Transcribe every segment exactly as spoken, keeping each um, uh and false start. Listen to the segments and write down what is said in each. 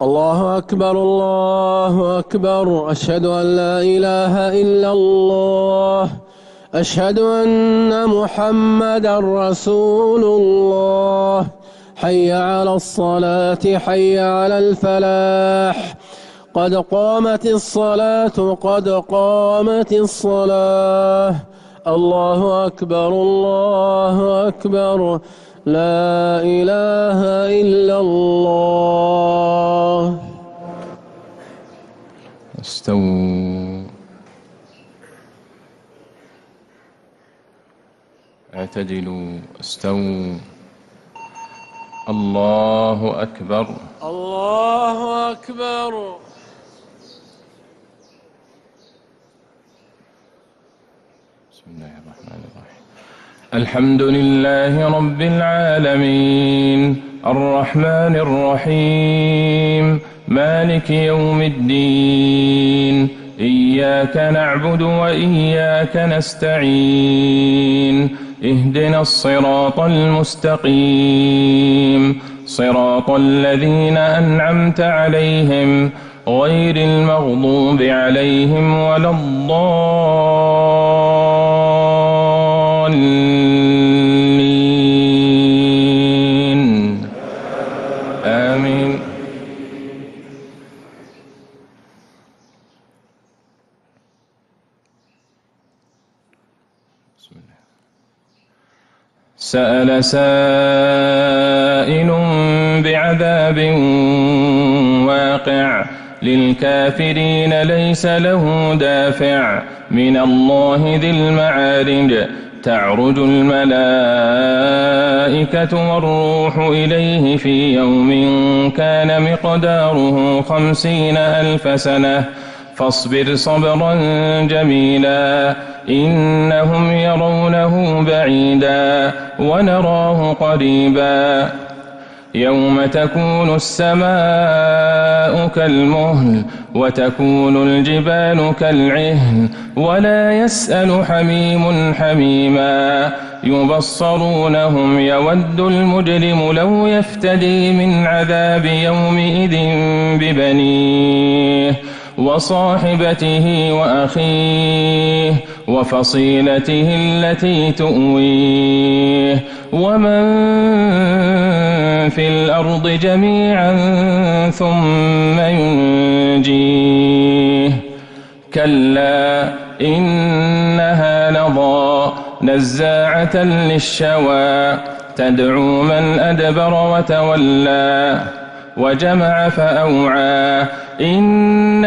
الله أكبر الله أكبر، أشهد أن لا إله إلا الله، أشهد أن محمدا رسول الله. حي على الصلاة، حي على الفلاح، قد قامت الصلاة قد قامت الصلاة. الله أكبر الله أكبر، لا إله إلا الله. استووا، اعتدلوا، استووا. الله أكبر الله أكبر. بسم الله الرحمن الرحيم. الحمد لله رب العالمين، الرحمن الرحيم، مالك يوم الدين، إياك نعبد وإياك نستعين، اهدنا الصراط المستقيم، صراط الذين أنعمت عليهم غير المغضوب عليهم ولا الضالين، آمين. سأل سائل بعذاب واقع، للكافرين ليس له دافع، من الله ذي المعارج، تعرج الملائكة والروح إليه في يوم كان مقداره خمسين ألف سنة، فاصبر صبرا جميلا، إنهم يرونه بعيدا ونراه قريبا، يوم تكون السماء كالمهل وتكون الجبال كالعهن ولا يسأل حميم حميما، يبصرونهم يود المجرم لو يفتدي من عذاب يومئذ ببنيه وصاحبته وأخيه وفصيلته التي تؤويه ومن في الأرض جميعا ثم ينجيه، كلا إنها لظى نزاعة للشوى، تدعو من أدبر وتولى وجمع فأوعى، إن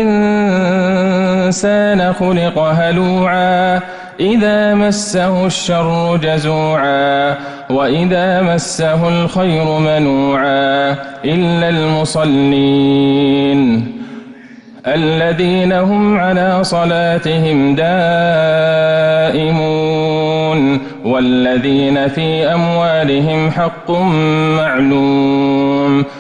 الإنسان خلق هلوعا، إذا مسه الشر جزوعا وإذا مسه الخير منوعا، إلا المصلين الذين هم على صلاتهم دائمون، والذين في أموالهم حق معلوم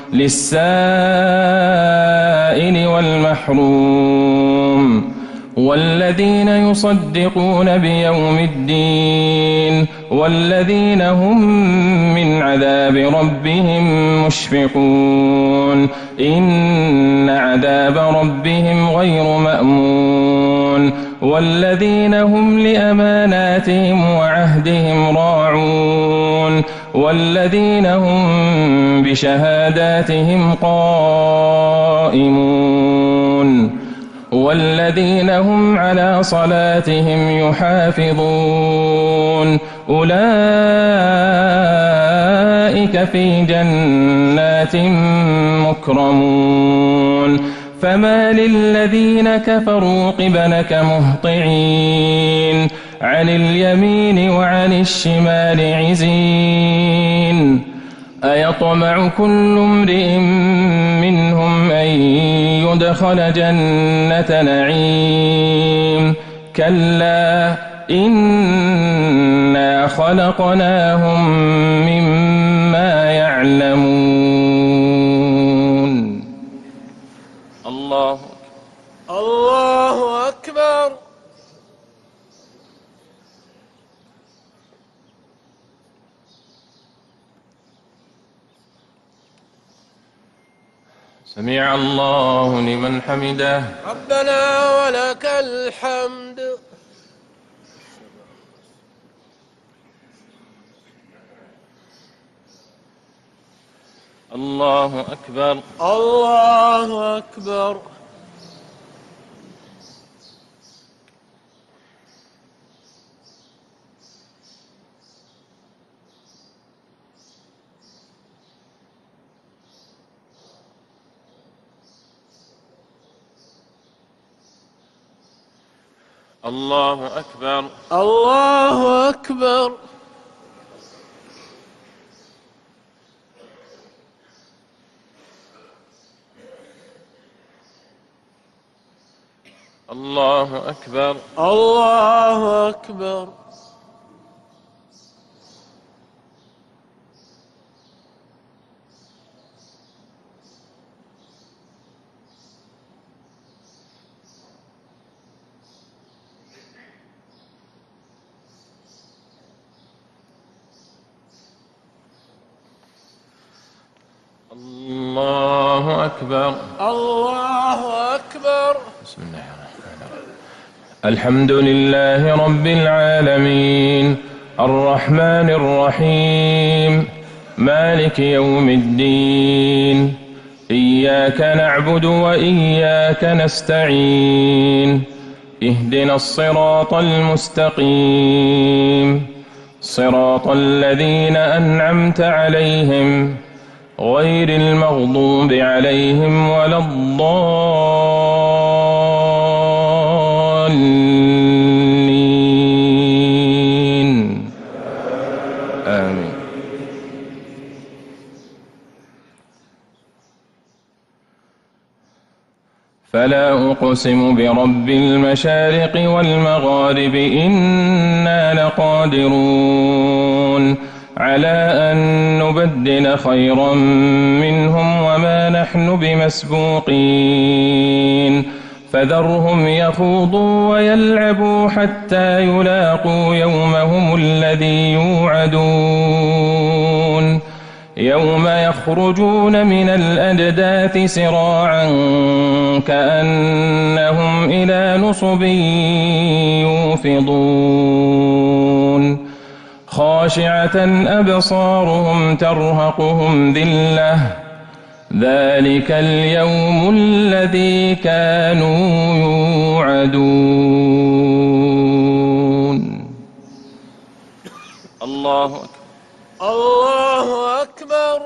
للسائل والمحروم، والذين يصدقون بيوم الدين، والذين هم من عذاب ربهم مشفقون، إن عذاب ربهم غير مأمون، والذين هم لأماناتهم وعهدهم راعون، والذين هم بشهاداتهم قائمون، والذين هم على صلاتهم يحافظون، أولئك في جنات مكرمون، فما للذين كفروا قبلك مهطعين، عن اليمين وعن الشمال عزين، أيطمع كل امرئ منهم أن يدخل جنة نعيم، كلا إنا خلقناهم مما يعلمون. الله الله أكبر. سمع الله لمن حمده. ربنا ولك الحمد. الله أكبر. الله أكبر. الله أكبر. الله أكبر. الله أكبر. الله أكبر. الله أكبر. الله أكبر. بسم الله الرحمن الرحيم. الحمد لله رب العالمين الرحمن الرحيم مالك يوم الدين إياك نعبد وإياك نستعين اهدنا الصراط المستقيم صراط الذين أنعمت عليهم غير المغضوب عليهم ولا الضالين آمين. فلا أقسم برب المشارق والمغارب إنا لقادرون على أن نبدل خيرا منهم وما نحن بمسبوقين فذرهم يخوضوا ويلعبوا حتى يلاقوا يومهم الذي يوعدون يوم يخرجون من الأجداث سراعا كأنهم إلى نصب يوفضون خاشعة أبصارهم ترهقهم ذلة ذلك اليوم الذي كانوا يوعدون. الله أكبر. الله أكبر.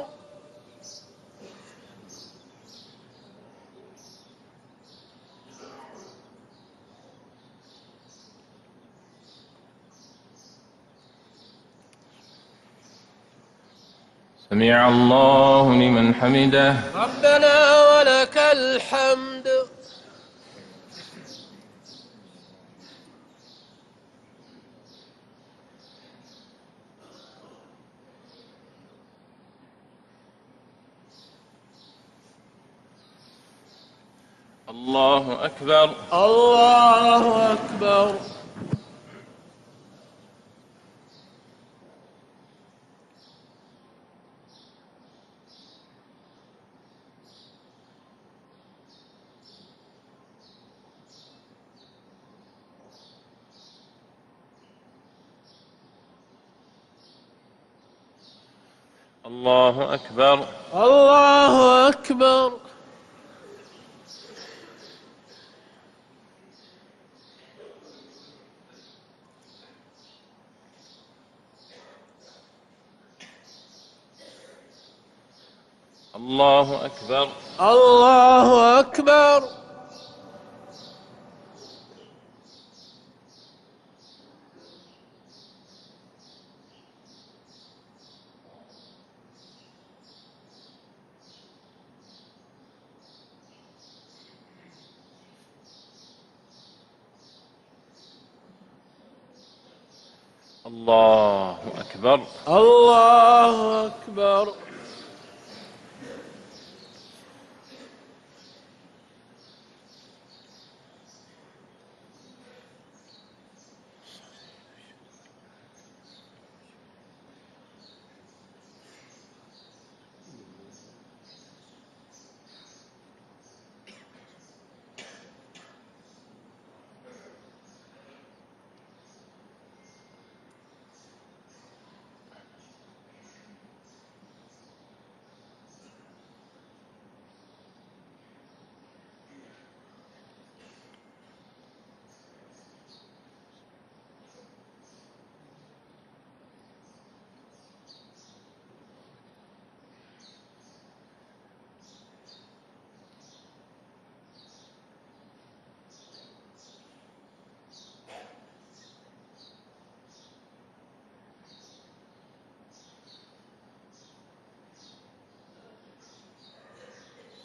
سمع الله لمن حمده. ربنا ولك الحمد. الله أكبر. الله أكبر. الله أكبر. الله أكبر. الله أكبر. الله أكبر. الله أكبر. الله أكبر.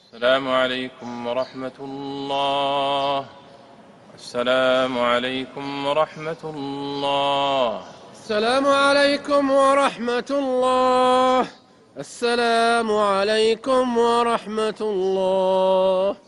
السلام عليكم ورحمة الله. السلام عليكم ورحمة الله. السلام عليكم ورحمة الله. السلام عليكم ورحمة الله.